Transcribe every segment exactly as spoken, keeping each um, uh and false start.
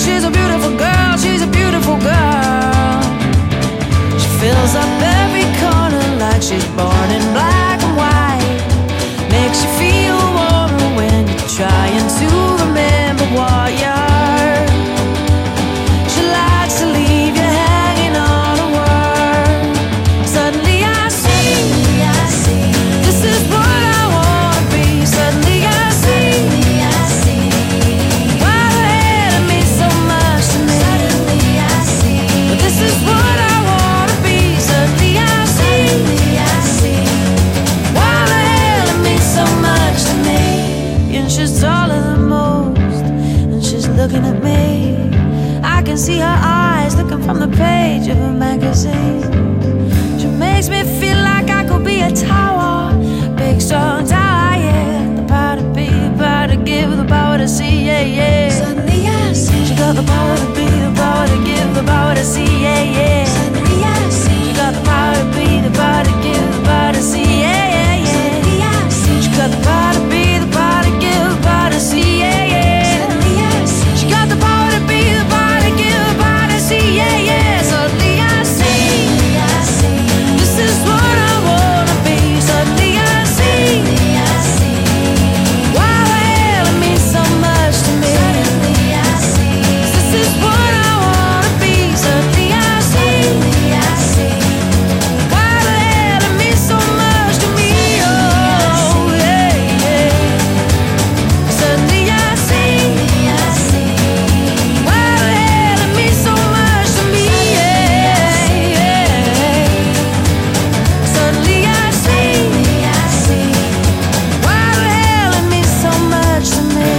she's a beautiful girl, she's a beautiful girl. She fills up every corner like she's born in black and white. Makes you feel warmer when you're trying to remember what you're. She likes to leave you hanging on a word. Suddenly I see, I see, this is what I wanna be. Suddenly I see, I see, why the hell it means so much to me. Suddenly I see, this is what I wanna be. Suddenly I see, I see, why the hell it means so much to me. And she's taller than most, and she's looking at me. I can see her eyes looking from the page of a magazine. She makes me feel like I could be a tower, big strong tower, yeah. The power to be, the power to give, the power to see, yeah, yeah. Suddenly I see, she got the power to be, the power to give, the power to see, yeah, yeah. Suddenly I see, she got the power to be, the power to give, the power to see, yeah, yeah, yeah. Suddenly I see, she got the power to be, the power to give, the power to see, yeah, yeah. Suddenly I see, she got the power to be, the power to give, the power to see, yeah, yeah. Suddenly I see, I see, this is what I wanna be. Suddenly I see, I see, why the hell it means so much to me. Suddenly I see, this is what I wanna be. Suddenly I see, I see, why the hell it means so much to me. Oh yeah, yeah. Suddenly I see, I see, why the hell it means so much to me. Yeah, yeah. Suddenly I see, I see, why the hell it means so much to me.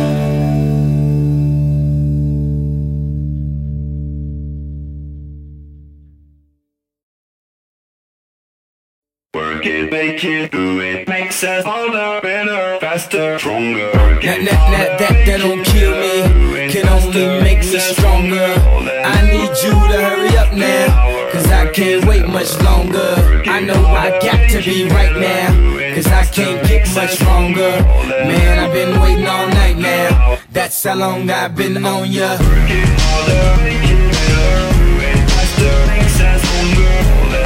Work it, make it, do it, makes us harder, better, faster, stronger. That, that, that, that, that don't kill me, can only make me stronger. I need you to hurry up now, cause I can't wait much longer. I know I got to be right now, cause I can't get much stronger. Man, I've been waiting all night now, that's how long I've been on ya. Work it harder, make it better, do it faster, makes us stronger.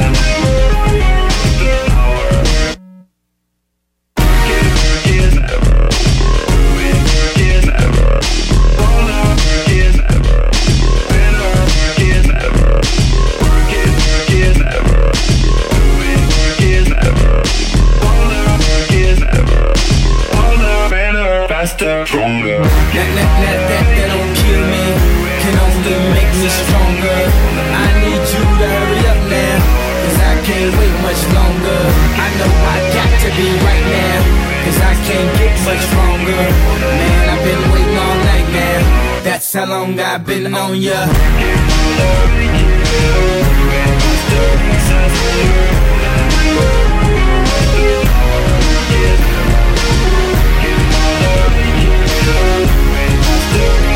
Stronger. That, that, that, that, that don't kill me, can only make me stronger. I need you to hurry up now, cause I can't wait much longer. I know I got to be right now, cause I can't get much stronger. Man, I've been waiting all night now, that's how long I've been on ya. We'll be right back.